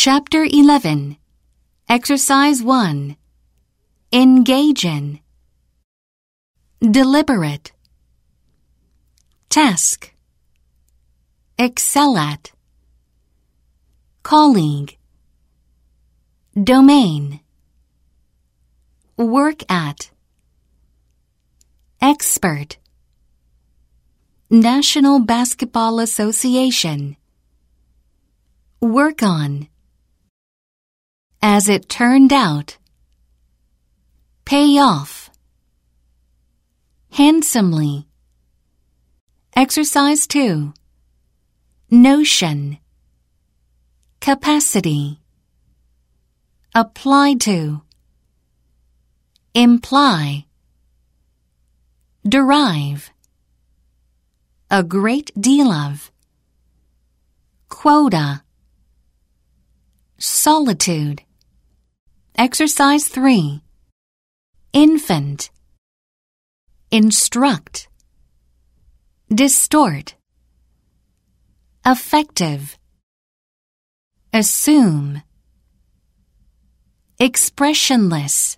Chapter 11. Exercise 1. Engage in. Deliberate. Task. Excel at. Colleague. Domain. Work at. Expert. National Basketball Association. Work on. As it turned out. Pay off. Handsomely. Exercise 2. Notion. Capacity. Apply to. Imply. Derive. A great deal of. Quota. Solitude. Exercise 3. Infant. Instruct. Distort. Effective. Assume. Expressionless.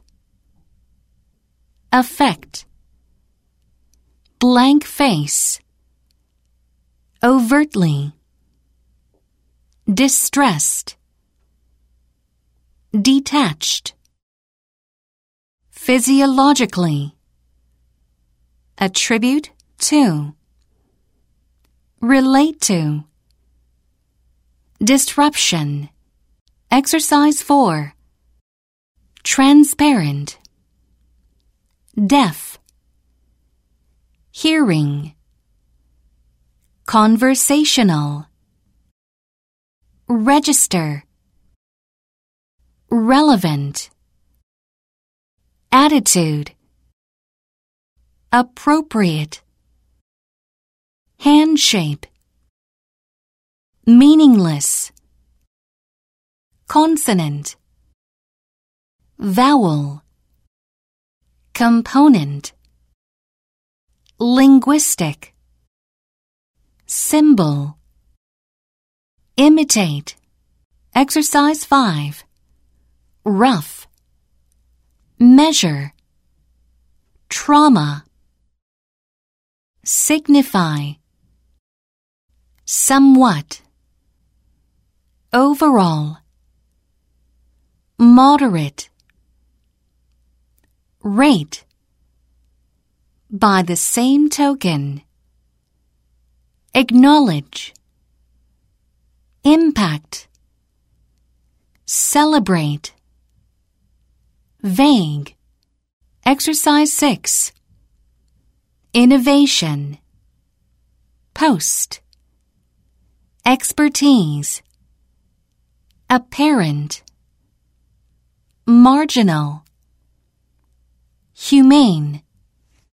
Affect. Blank face. Overtly. Distressed. Detached. Physiologically. Attribute to. Relate to. Disruption. Exercise 4. Transparent. Deaf. Hearing. Conversational. Register. Relevant. Attitude. Appropriate. Hand shape. Meaningless. Consonant. Vowel. Component. Linguistic. Symbol. Imitate. Exercise 5. Rough. Measure. Trauma. Signify. Somewhat. Overall. Moderate. Rate. By the same token. Acknowledge. Impact. Celebrate. Vague. Exercise 6. Innovation. Post. Expertise. Apparent. Marginal. Humane.